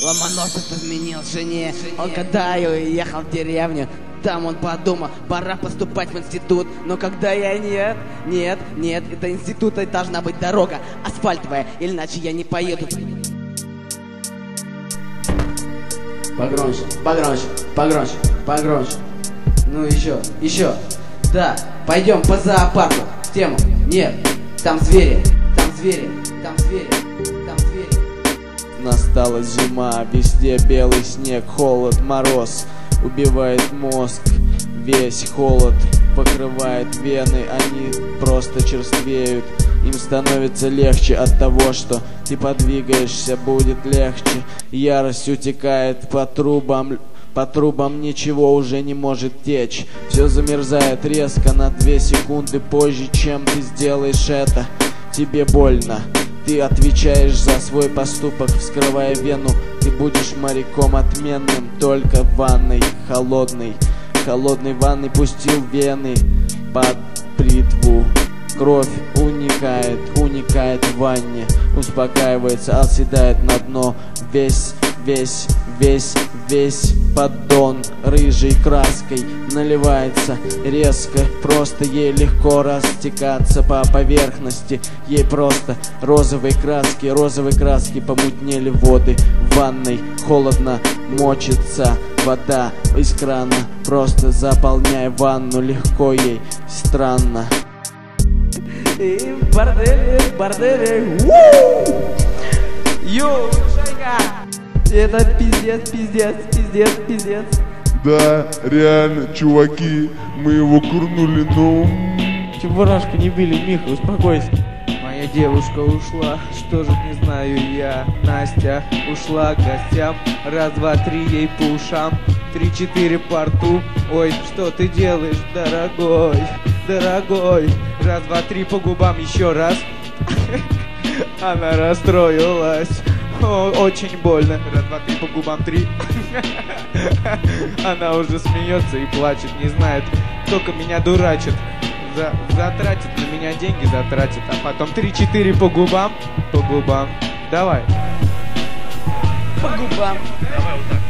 Ломоносов изменил жене. Он когда и ехал в деревню. Там он подумал, пора поступать в институт. Но когда я нет, это института должна быть дорога асфальтовая, иначе я не поеду. Погромче. Ну еще. Да, пойдем по зоопарку. В тему. Нет, там звери. Настала зима, везде белый снег, холод, мороз убивает мозг. Весь холод покрывает вены, они просто черствеют. Им становится легче от того, что ты подвигаешься, будет легче. Ярость утекает по трубам ничего уже не может течь. Все замерзает резко на 2 секунды позже, чем ты сделаешь это. Тебе больно. Ты отвечаешь за свой поступок, вскрывая вену. Ты будешь моряком отменным, только в ванной холодной ванной пустил вены под бритву. Кровь уникает в ванне, успокаивается, оседает на дно. Весь поддон рыжей краской наливается резко, просто ей легко растекаться по поверхности. Ей просто розовой краски помутнели воды в ванной. Холодно мочится вода из крана, просто заполняй ванну, легко ей, странно. И в борделе, Йоу, шайка! Это пиздец. Да, реально, чуваки, мы его курнули, но... Чебурашку не били, Миха, успокойся. Моя девушка ушла, что же не знаю я. Настя ушла к гостям, 1, 2, 3 ей по ушам, 3, 4 по рту. Ой, что ты делаешь, дорогой? 1, 2, 3 по губам, еще раз. Она расстроилась. О, очень больно. 1, 2, 3 по губам, 3. Она уже смеется и плачет, не знает, только меня дурачит. Затратит на меня деньги, затратит. А потом 3, 4 по губам. Давай. По губам. Давай вот так.